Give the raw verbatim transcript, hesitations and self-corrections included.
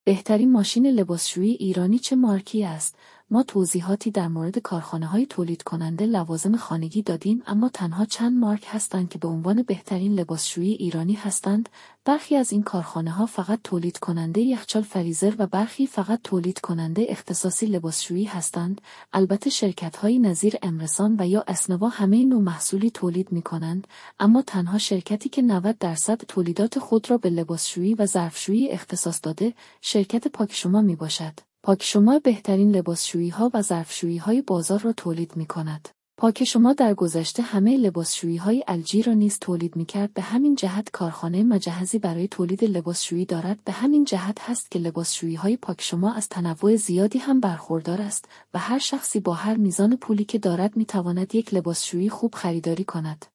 بهترین ماشین لباسشویی ایرانی چه مارکی است؟ ما توضیحاتی در مورد کارخانه‌های تولید کننده لوازم خانگی دادیم، اما تنها چند مارک هستند که به عنوان بهترین لباسشویی ایرانی هستند. برخی از این کارخانه‌ها فقط تولید کننده یخچال فریزر و برخی فقط تولید کننده اختصاصی لباسشویی هستند. البته شرکت‌هایی نظیر امرسان و یا اسنوا همه نوع محصولی تولید می‌کنند، اما تنها شرکتی که نود درصد تولیدات خود را به لباسشویی و ظرفشویی اختصاص داده، شرکت پاکشما میباشد. پاکشما بهترین لباسشویی‌ها و ظرفشویی‌های بازار را تولید می‌کند. پاکشما در گذشته همه لباسشویی‌های الجی را نیز تولید می‌کرد. به همین جهت کارخانه مجهزی برای تولید لباسشویی دارد. به همین جهت هست که لباسشویی‌های پاکشما از تنوع زیادی هم برخوردار است و هر شخصی با هر میزان پولی که دارد می‌تواند یک لباسشویی خوب خریداری کند.